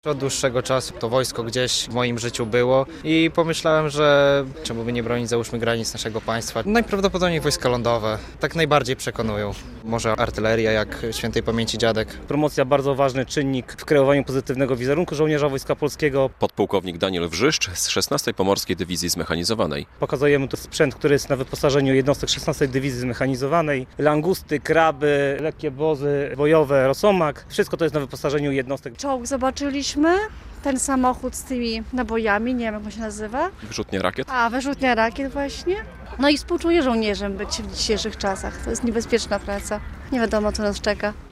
Od dłuższego czasu to wojsko gdzieś w moim życiu było i pomyślałem, że czemu by nie bronić, załóżmy, granic naszego państwa. Najprawdopodobniej wojska lądowe tak najbardziej przekonują. Może artyleria, jak świętej pamięci dziadek. Promocja bardzo ważny czynnik w kreowaniu pozytywnego wizerunku żołnierza Wojska Polskiego. Podpułkownik Daniel Wrzyszcz z 16. Pomorskiej Dywizji Zmechanizowanej. Pokazujemy tu sprzęt, który jest na wyposażeniu jednostek 16. Dywizji Zmechanizowanej. Langusty, kraby, lekkie wozy bojowe, Rosomak. Wszystko to jest na wyposażeniu jednostek. Czołg zobaczyliśmy, ten samochód z tymi nabojami, nie wiem jak on się nazywa. Wyrzutnia rakiet. Wyrzutnia rakiet właśnie. No i współczuję żołnierzem być w dzisiejszych czasach. To jest niebezpieczna praca. Nie wiadomo, co nas czeka.